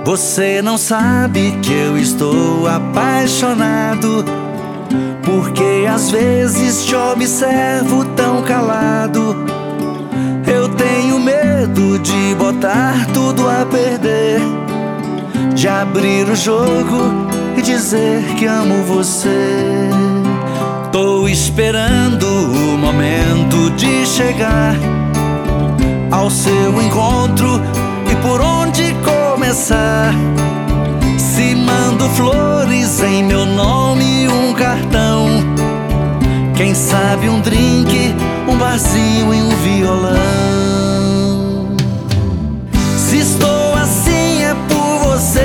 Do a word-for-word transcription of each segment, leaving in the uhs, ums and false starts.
Você não sabe que eu estou apaixonado, porque às vezes te observo tão calado. Eu tenho medo de botar tudo a perder, de abrir o jogo e dizer que amo você. Tô esperando o momento de chegar ao seu encontro e por onde começar. Se mando flores em meu nome e um cartão, quem sabe um drink, um barzinho e um violão. Se estou assim é por você,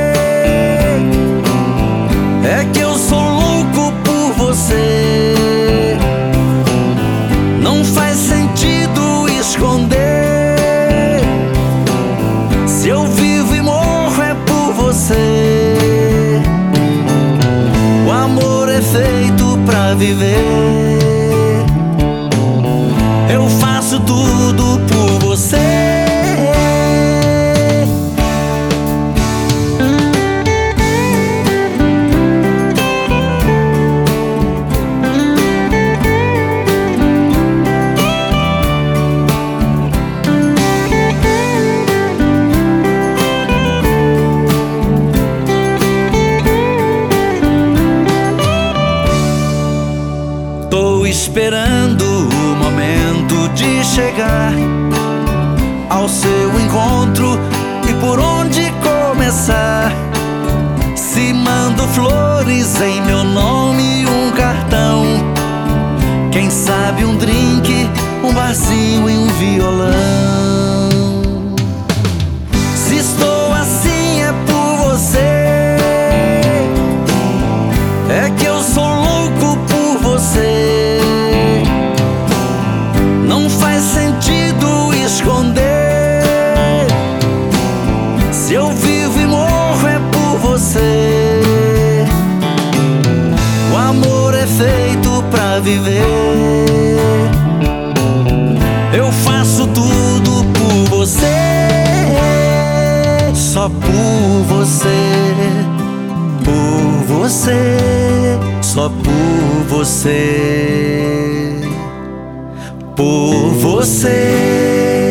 é que eu sou louco por você. Não faz sentido esconder, se eu vivo e morro é por você. O amor é feito pra viver, eu faço tudo por você. Tô esperando o momento de chegar ao seu encontro e por onde começar. Se mando flores em meu nome e um cartão, quem sabe um drink, um barzinho e um violão. Se estou assim é por você, é que eu sou louco por você. Não faz sentido esconder, se eu vivo e morro é por você. O amor é feito pra viver, eu faço tudo por você. Só por você, por você, só por você, por você.